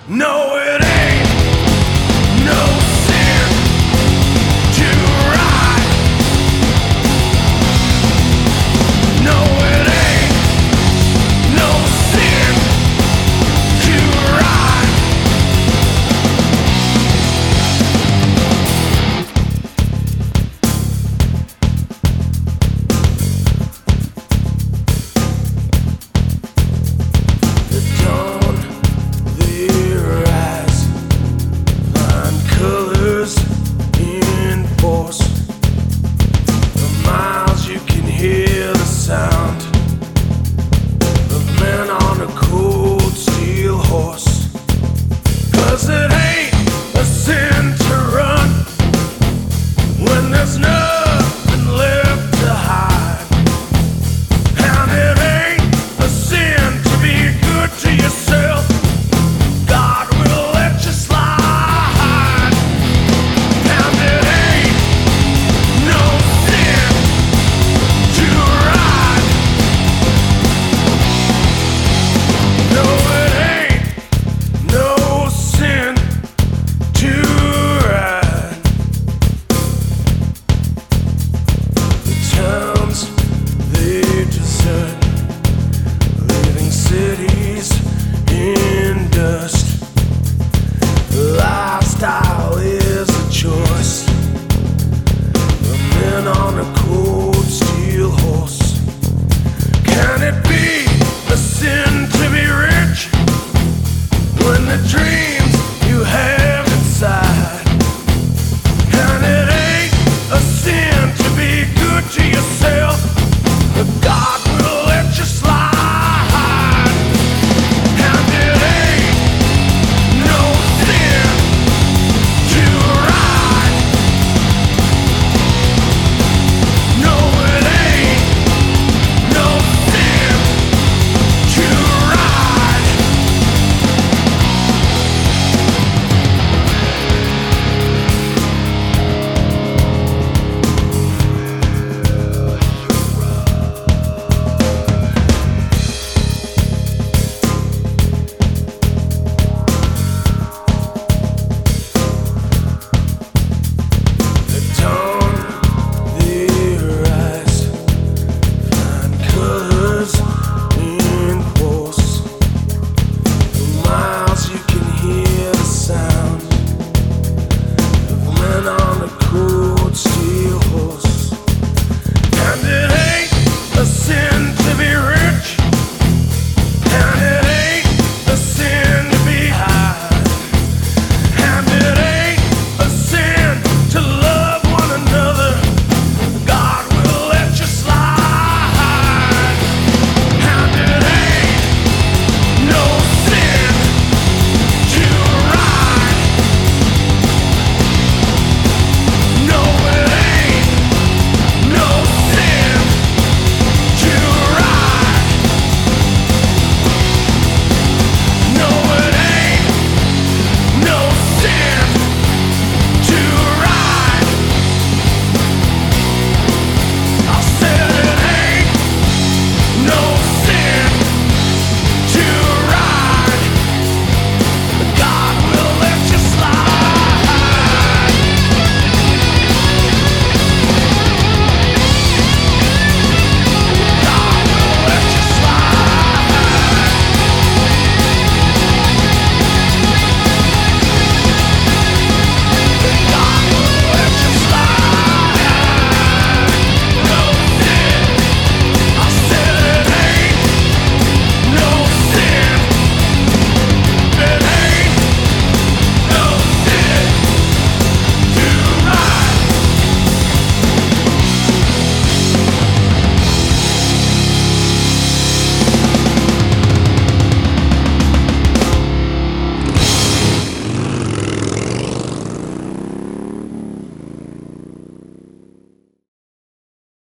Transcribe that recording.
No, it ain't no sin to ride. No, it ain't no sin to ride. The dawn, they rise, find colors in force. For miles you can hear the sound of men on a cold steel horse. 'Cause it ain't a sin to run when there's nothing left to hide. And it ain't a sin to be good to yourself. God will let you slide. And it ain't no sin to ride. No, it ain't no sin to ride. The towns, they desert, leaving cities in dust. The lifestyle is a choice. The men on a cold steel horse. Can it be a sin to be rich when the dream